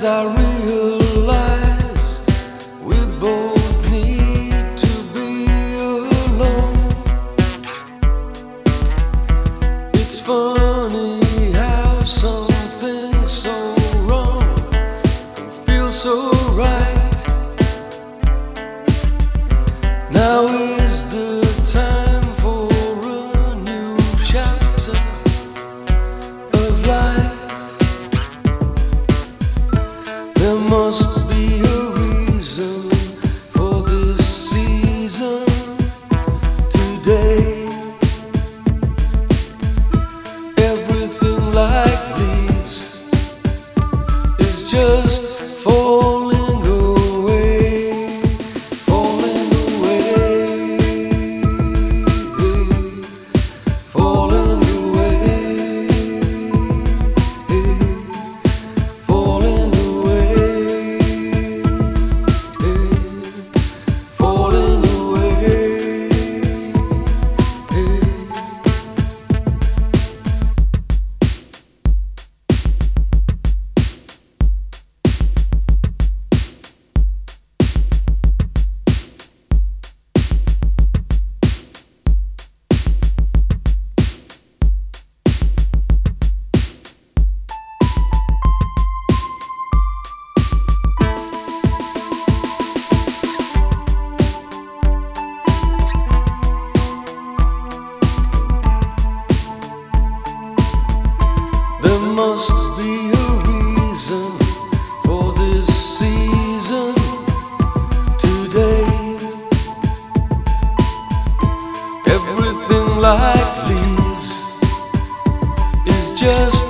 I realize we both need to be alone. It's funny how something so wrong can feel so right. Now is the time for a new chapter of life. There must be a reason for this season today. Everything like leaves is just falling away, falling away, falling away, falling away. There must be a reason for this season today. Everything like leaves is just